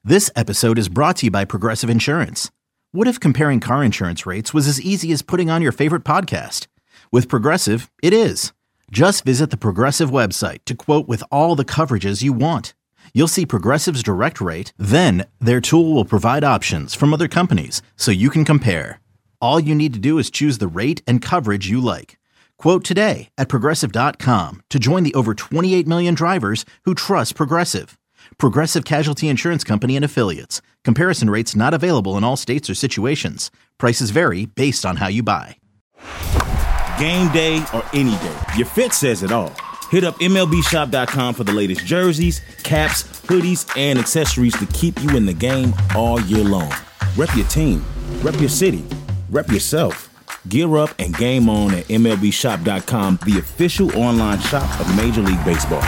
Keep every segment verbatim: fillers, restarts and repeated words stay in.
This episode is brought to you by Progressive Insurance. What if comparing car insurance rates was as easy as putting on your favorite podcast? With Progressive, it is. Just visit the Progressive website to quote with all the coverages you want. You'll see Progressive's direct rate, then their tool will provide options from other companies so you can compare. All you need to do is choose the rate and coverage you like. Quote today at Progressive dot com to join the over twenty-eight million drivers who trust Progressive. Progressive Casualty Insurance Company and Affiliates. Comparison rates not available in all states or situations. Prices vary based on how you buy. Game day or any day, your fit says it all. Hit up M L B shop dot com for the latest jerseys, caps, hoodies, and accessories to keep you in the game all year long. Rep your team, rep your city, rep yourself. Gear up and game on at M L B shop dot com, the official online shop of Major League Baseball.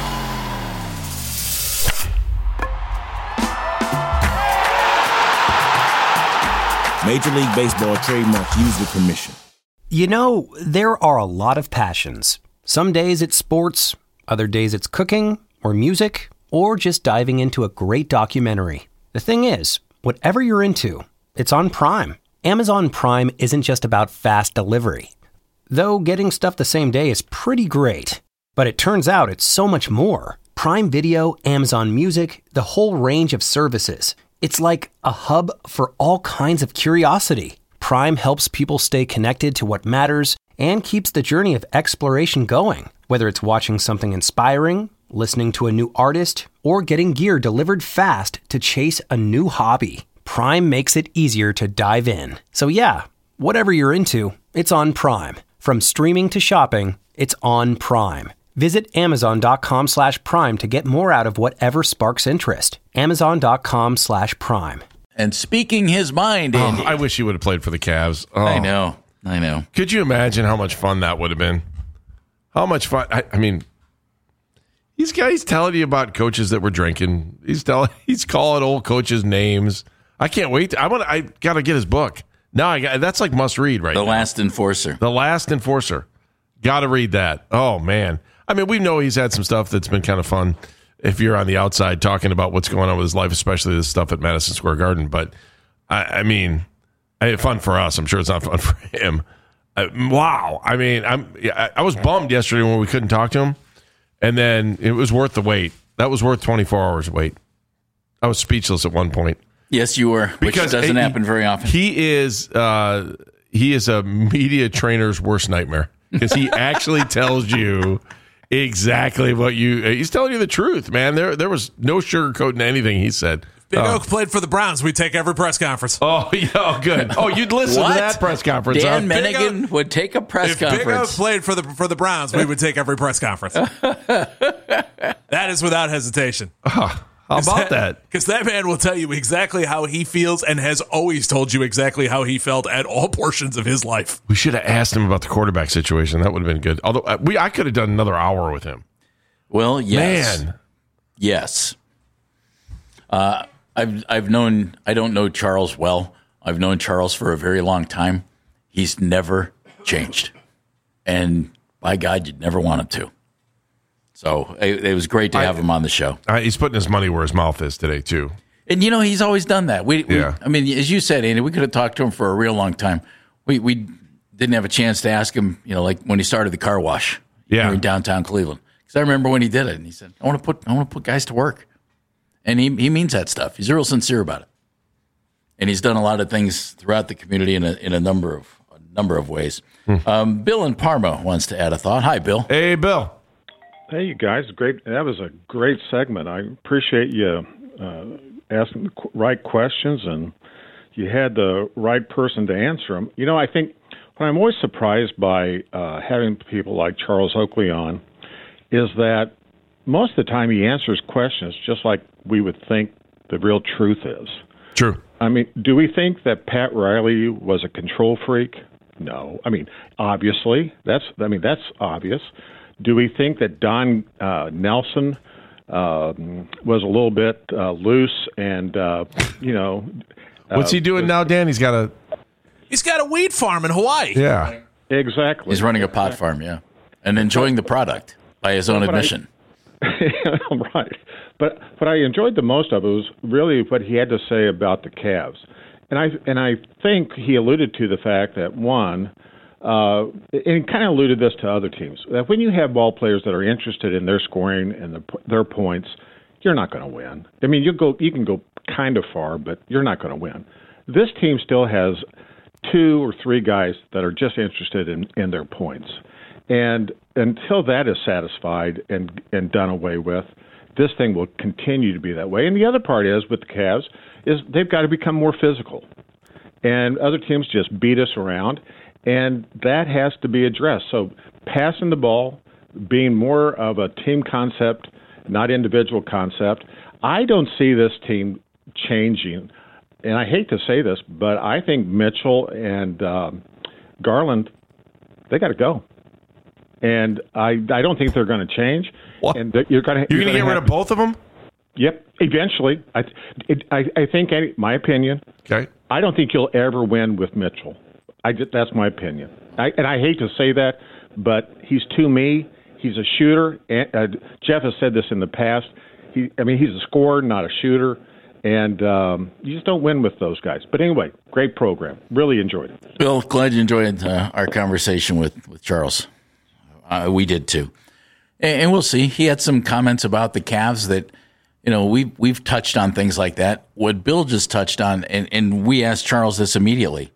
Major League Baseball trademark used with permission. You know, there are a lot of passions. Some days it's sports, other days it's cooking or music, or just diving into a great documentary. The thing is, whatever you're into, it's on Prime. Amazon Prime isn't just about fast delivery. Though getting stuff the same day is pretty great. But it turns out it's so much more. Prime Video, Amazon Music, the whole range of services. It's like a hub for all kinds of curiosity. Prime helps people stay connected to what matters and keeps the journey of exploration going. Whether it's watching something inspiring, listening to a new artist, or getting gear delivered fast to chase a new hobby, Prime makes it easier to dive in. So yeah, whatever you're into, it's on Prime. From streaming to shopping, it's on Prime. Visit Amazon.com slash Prime to get more out of whatever sparks interest. Amazon.com slash Prime. And speaking his mind, Andy. Oh, I wish he would have played for the Cavs. Oh. I know. I know. Could you imagine how much fun that would have been? How much fun? I, I mean, he's he's telling you about coaches that were drinking. He's telling he's calling old coaches names. I can't wait. To, I want. I got to get his book. No, I got, that's like must read right the now. The Last Enforcer. The Last Enforcer. Got to read that. Oh man. I mean, we know he's had some stuff that's been kind of fun if you're on the outside talking about what's going on with his life, especially this stuff at Madison Square Garden. But, I, I mean, I, fun for us. I'm sure it's not fun for him. Uh, wow. I mean, I'm, I, I was bummed yesterday when we couldn't talk to him. And then it was worth the wait. That was worth twenty-four hours wait. I was speechless at one point. Yes, you were, which because doesn't he, happen very often. He is, uh, he is a media trainer's worst nightmare because he actually tells you exactly what you. He's telling you the truth, man. There, there was no sugarcoating anything he said. Big uh, Oak played for the Browns. We take every press conference. Oh, yeah, oh, good. Oh, you'd listen What? to that press conference. Dan huh? Mennigan would take a press if conference. Big Oak played for the for the Browns, we would take every press conference. That is without hesitation. Oh, how about that? Because that man will tell you exactly how he feels and has always told you exactly how he felt at all portions of his life. We should have asked him about the quarterback situation. That would have been good. Although uh, we, I could have done another hour with him. Well, yes. Man. Yes. Uh, I've I've known, I don't know Charles well. I've known Charles for a very long time. He's never changed. And by God, you'd never want him to. So it, it was great to have I, him on the show. Uh, he's putting his money where his mouth is today, too. And, you know, he's always done that. We, we yeah. I mean, as you said, Andy, we could have talked to him for a real long time. We we didn't have a chance to ask him, you know, like when he started the car wash yeah. here in downtown Cleveland. Because I remember when he did it, and he said, I want to put I want to put guys to work. And he he means that stuff. He's real sincere about it. And he's done a lot of things throughout the community in a in a number of a number of ways. Hmm. Um, Bill in Parma wants to add a thought. Hi, Bill. Hey, Bill. Hey, you guys. Great. That was a great segment. I appreciate you uh, asking the right questions, and you had the right person to answer them. You know, I think what I'm always surprised by uh, having people like Charles Oakley on is that most of the time he answers questions just like we would think the real truth is. True. I mean, do we think that Pat Riley was a control freak? No. I mean, obviously, that's. I mean, that's obvious. Do we think that Don uh, Nelson uh, was a little bit uh, loose and, uh, you know... Uh, What's he doing was, now, Dan? He's got a... He's got a weed farm in Hawaii. Yeah. Exactly. He's running a pot farm, yeah. And enjoying the product by his own But admission. Right. But what I enjoyed the most of it was really what he had to say about the Cavs. And I and I think he alluded to the fact that, one, uh, and he kind of alluded this to other teams, that when you have ball players that are interested in their scoring and the, their points, you're not going to win. I mean, you go you can go kind of far, but you're not going to win. This team still has two or three guys that are just interested in, in their points. And until that is satisfied and and done away with, this thing will continue to be that way. And the other part is, with the Cavs, is they've got to become more physical. And other teams just beat us around, and that has to be addressed. So passing the ball, being more of a team concept, not individual concept. I don't see this team changing. And I hate to say this, but I think Mitchell and um, Garland, they got to go. And I I don't think they're going to change. What? And you're going to you're going to get rid of both of them? Yep, eventually. I it, I, I think, any, my opinion, okay. I don't think you'll ever win with Mitchell. I just, that's my opinion. I, and I hate to say that, but he's too me. He's a shooter. And, uh, Jeff has said this in the past. He, I mean, he's a scorer, not a shooter. And um, you just don't win with those guys. But anyway, great program. Really enjoyed it. Bill, glad you enjoyed uh, our conversation with, with Charles. Uh, we did too. And, and we'll see. He had some comments about the Cavs that, you know, we've, we've touched on things like that. What Bill just touched on, and, and we asked Charles this immediately,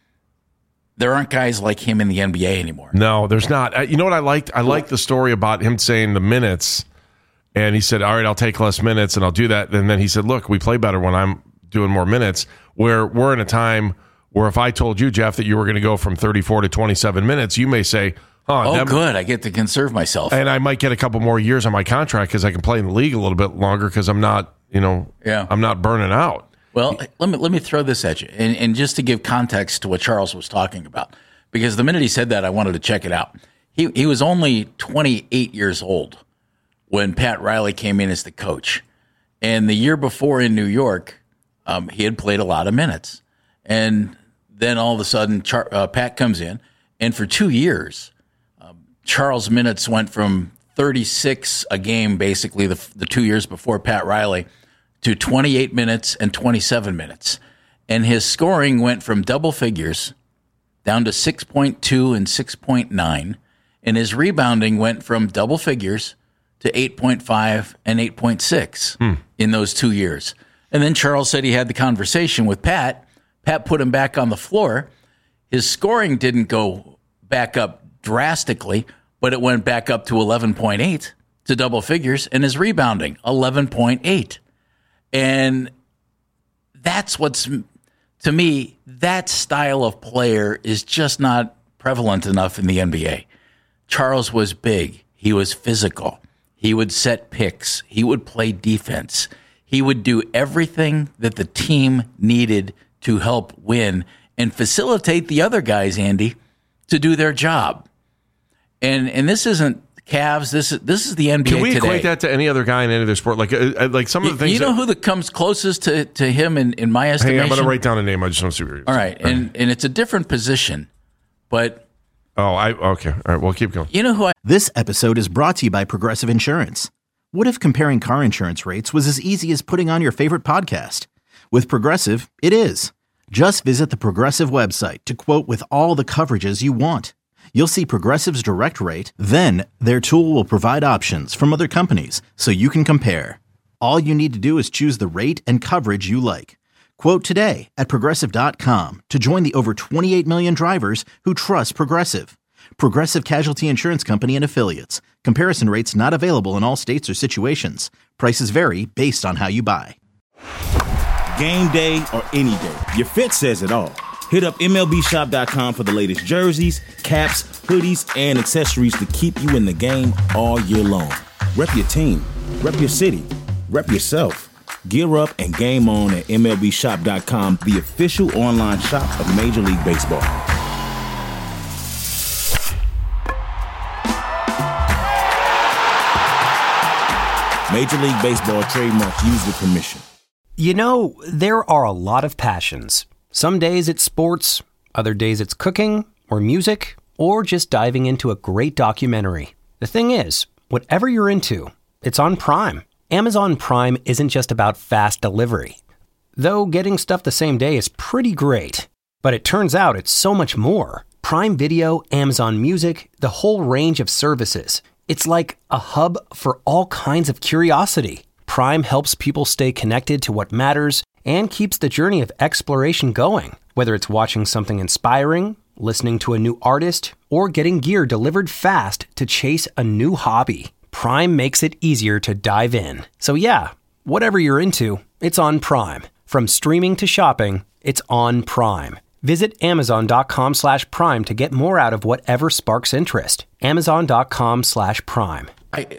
there aren't guys like him in the N B A anymore. No, there's not. Uh, you know what I liked? I liked the story about him saying the minutes. And he said, all right, I'll take less minutes and I'll do that. And then he said, look, we play better when I'm doing more minutes. Where we're in a time where if I told you, Jeff, that you were going to go from thirty-four to twenty-seven minutes, you may say, oh, oh that, good. I get to conserve myself. And I might get a couple more years on my contract because I can play in the league a little bit longer because I'm not, you know, yeah. I'm not burning out. Well, let me let me throw this at you. And, and just to give context to what Charles was talking about, because the minute he said that, I wanted to check it out. He he was only twenty-eight years old when Pat Riley came in as the coach. And the year before in New York, um, he had played a lot of minutes. And then all of a sudden, Char- uh, Pat comes in, and for two years, um, Charles' minutes went from thirty-six a game, basically the, the two years before Pat Riley, to twenty-eight minutes and twenty-seven minutes. And his scoring went from double figures down to six point two and six point nine. And his rebounding went from double figures to eight point five and eight point six hmm. in those two years. And then Charles said he had the conversation with Pat. Pat put him back on the floor. His scoring didn't go back up drastically, but it went back up to eleven point eight to double figures, and his rebounding, eleven point eight. And that's what's, to me, that style of player is just not prevalent enough in the N B A. Charles was big. He was physical. He would set picks. He would play defense. He would do everything that the team needed to help win and facilitate the other guys, Andy, to do their job. And and this isn't Cavs. This is this is the N B A today. Can we today. equate that to any other guy in any other sport? Like uh, like some of the things. You know that, who that comes closest to, to him in, in my estimation? Hang on, I'm going to write down a name. I just want to see what you're All right, and and it's a different position, but. Oh, I okay. All right, well, keep going. You know who I... This episode is brought to you by Progressive Insurance. What if comparing car insurance rates was as easy as putting on your favorite podcast? With Progressive, it is. Just visit the Progressive website to quote with all the coverages you want. You'll see Progressive's direct rate, then their tool will provide options from other companies so you can compare. All you need to do is choose the rate and coverage you like. Quote today at Progressive dot com to join the over twenty-eight million drivers who trust Progressive. Progressive Casualty Insurance Company and Affiliates. Comparison rates not available in all states or situations. Prices vary based on how you buy. Game day or any day, your fit says it all. Hit up M L B shop dot com for the latest jerseys, caps, hoodies, and accessories to keep you in the game all year long. Rep your team, rep your city, rep yourself. Gear up and game on at M L B shop dot com, the official online shop of Major League Baseball. Major League Baseball trademarks used with permission. You know, there are a lot of passions. Some days it's sports, other days it's cooking or music, or just diving into a great documentary. The thing is, whatever you're into, It's on Prime. Amazon Prime isn't just about fast delivery. Though getting stuff the same day is pretty great. But it turns out it's so much more. Prime Video, Amazon Music, the whole range of services. It's like a hub for all kinds of curiosity. Prime helps people stay connected to what matters and keeps the journey of exploration going. Whether it's watching something inspiring, listening to a new artist, or getting gear delivered fast to chase a new hobby, Prime makes it easier to dive in. So yeah, whatever you're into, it's on Prime. From streaming to shopping, it's on Prime. Visit amazon.com slash prime to get more out of whatever sparks interest. Amazon.com slash prime. I,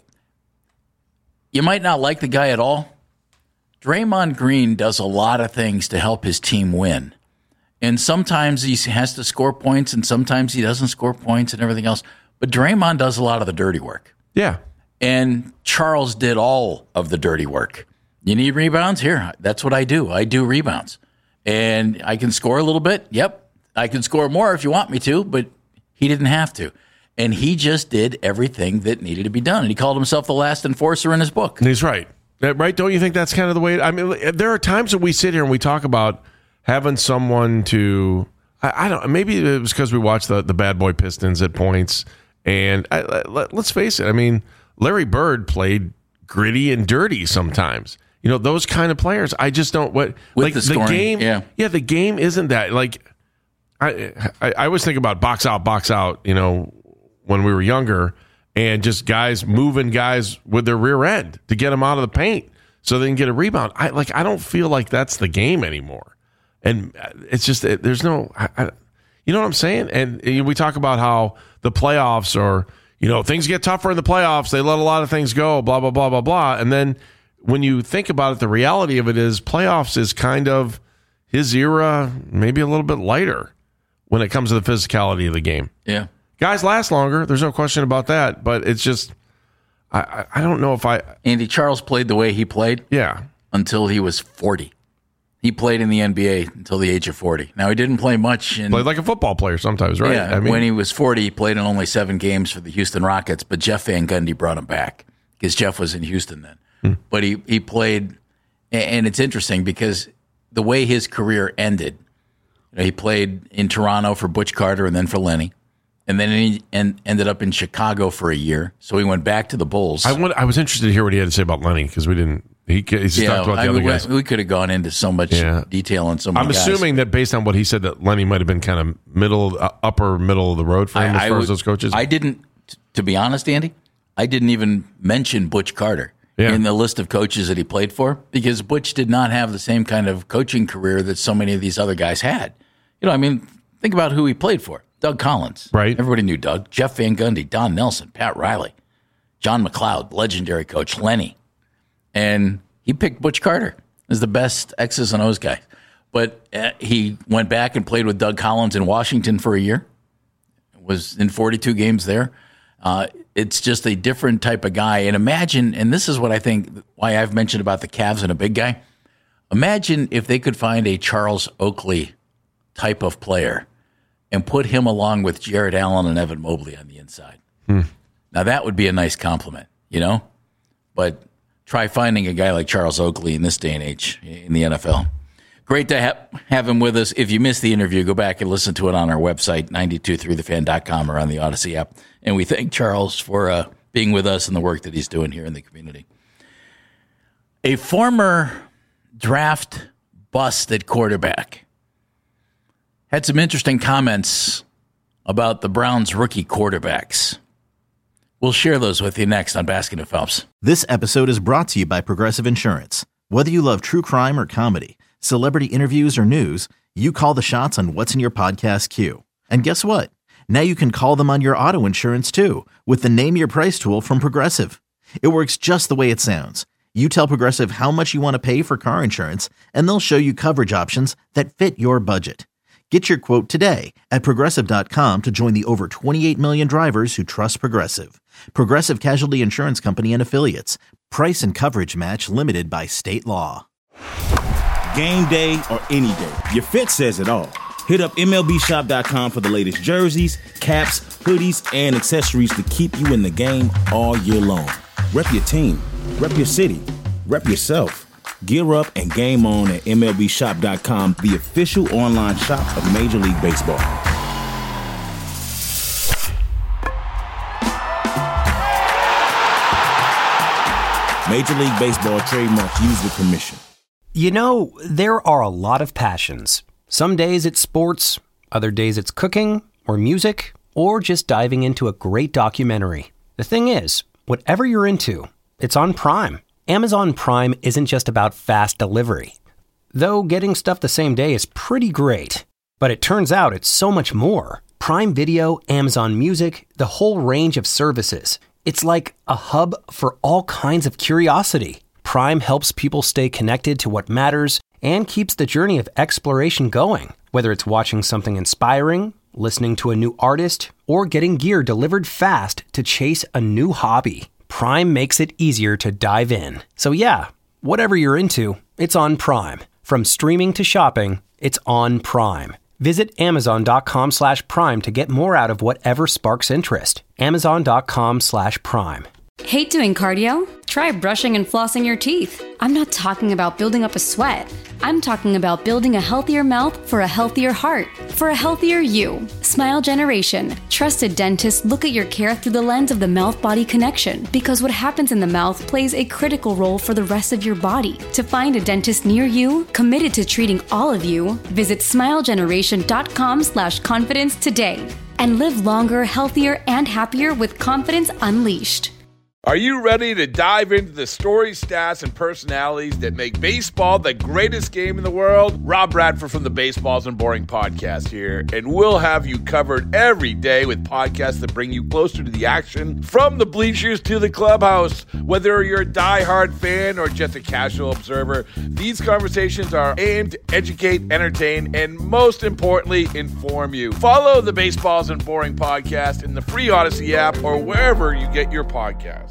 you might not like the guy at all. Draymond Green does a lot of things to help his team win. And sometimes he has to score points, and sometimes he doesn't score points and everything else. But Draymond does a lot of the dirty work. Yeah. And Charles did all of the dirty work. You need rebounds? Here, that's what I do. I do rebounds. And I can score a little bit. Yep. I can score more if you want me to, but he didn't have to. And he just did everything that needed to be done. And he called himself the last enforcer in his book. He's right. Right? Don't you think that's kind of the way? I mean, there are times that we sit here and we talk about having someone to, I, I don't, maybe it was because we watched the, the Bad Boy Pistons at points. And I, let, let's face it. I mean, Larry Bird played gritty and dirty sometimes. You know, those kind of players, I just don't, what, With like the, the, scoring, game, yeah. yeah, the game isn't that, like, I, I, I always think about box out, box out, you know, when we were younger, and just guys moving guys with their rear end to get them out of the paint so they can get a rebound. I like, I don't feel like that's the game anymore. And it's just, it, there's no, I, I, you know what I'm saying? And, and we talk about how the playoffs are, you know, things get tougher in the playoffs. They let a lot of things go, blah, blah, blah, blah, blah. And then when you think about it, the reality of it is playoffs is kind of his era, maybe a little bit lighter when it comes to the physicality of the game. Yeah. Guys last longer. There's no question about that. But it's just, I, I, I don't know if I. Andy, Charles played the way he played. Yeah. Until he was forty. He played in the N B A until the age of forty. Now, he didn't play much. In, Played like a football player sometimes, right? Yeah. I mean, when he was forty, he played in only seven games for the Houston Rockets, but Jeff Van Gundy brought him back because Jeff was in Houston then. Hmm. But he, he played, and it's interesting because the way his career ended, you know, he played in Toronto for Butch Carter and then for Lenny. And then he en- ended up in Chicago for a year. So he went back to the Bulls. I, want, I was interested to hear what he had to say about Lenny because we didn't. He, he just yeah, talked about the I, other we, guys. We could have gone into so much yeah. detail on so many I'm guys. assuming that based on what he said, that Lenny might have been kind of middle, uh, upper middle of the road for him I, as far I as those coaches. I didn't, to be honest, Andy, I didn't even mention Butch Carter yeah. in the list of coaches that he played for because Butch did not have the same kind of coaching career that so many of these other guys had. You know, I mean, think about who he played for. Doug Collins. Right. Everybody knew Doug. Jeff Van Gundy, Don Nelson, Pat Riley, John McLeod, legendary coach, Lenny. And he picked Butch Carter as the best X's and O's guy. But uh, he went back and played with Doug Collins in Washington for a year. Was in forty-two games there. Uh, it's just a different type of guy. And imagine, and this is what I think, why I've mentioned about the Cavs and a big guy. Imagine if they could find a Charles Oakley type of player and put him along with Jared Allen and Evan Mobley on the inside. Hmm. Now, that would be a nice compliment, you know? But try finding a guy like Charles Oakley in this day and age in the N F L. Great to ha- have him with us. If you missed the interview, go back and listen to it on our website, nine two three the fan dot com or on the Odyssey app. And we thank Charles for uh, being with us and the work that he's doing here in the community. A former draft bust at quarterback had some interesting comments about the Browns' rookie quarterbacks. We'll share those with you next on Baskin and Phelps. This episode is brought to you by Progressive Insurance. Whether you love true crime or comedy, celebrity interviews or news, you call the shots on what's in your podcast queue. And guess what? Now you can call them on your auto insurance too with the Name Your Price tool from Progressive. It works just the way it sounds. You tell Progressive how much you want to pay for car insurance, and they'll show you coverage options that fit your budget. Get your quote today at Progressive dot com to join the over twenty-eight million drivers who trust Progressive. Progressive Casualty Insurance Company and Affiliates. Price and coverage match limited by state law. Game day or any day, your fit says it all. Hit up M L B shop dot com for the latest jerseys, caps, hoodies, and accessories to keep you in the game all year long. Rep your team, Rep your city. Rep yourself. Gear up and game on at M L B shop dot com, the official online shop of Major League Baseball. Major League Baseball trademarks used with permission. You know, there are a lot of passions. Some days it's sports, other days it's cooking or music, or just diving into a great documentary. The thing is, whatever you're into, it's on Prime. Amazon Prime isn't just about fast delivery. Though getting stuff the same day is pretty great. But it turns out it's so much more. Prime Video, Amazon Music, the whole range of services. It's like a hub for all kinds of curiosity. Prime helps people stay connected to what matters and keeps the journey of exploration going. Whether it's watching something inspiring, listening to a new artist, or getting gear delivered fast to chase a new hobby, Prime makes it easier to dive in. So yeah, whatever you're into, it's on Prime. From streaming to shopping, it's on Prime. Visit amazon.com slash prime to get more out of whatever sparks interest. Amazon.com slash prime. Hate doing cardio? Try brushing and flossing your teeth. I'm not talking about building up a sweat. I'm talking about building a healthier mouth for a healthier heart, for a healthier you. Smile Generation. Trusted dentists look at your care through the lens of the mouth-body connection, because what happens in the mouth plays a critical role for the rest of your body. To find a dentist near you, committed to treating all of you, visit smilegeneration.com slash confidence today. And live longer, healthier, and happier with confidence unleashed. Are you ready to dive into the stories, stats, and personalities that make baseball the greatest game in the world? Rob Bradford from the Baseballs and Boring podcast here, and we'll have you covered every day with podcasts that bring you closer to the action, from the bleachers to the clubhouse. Whether you're a diehard fan or just a casual observer, these conversations are aimed to educate, entertain, and most importantly, inform you. Follow the Baseballs and Boring podcast in the free Odyssey app or wherever you get your podcasts.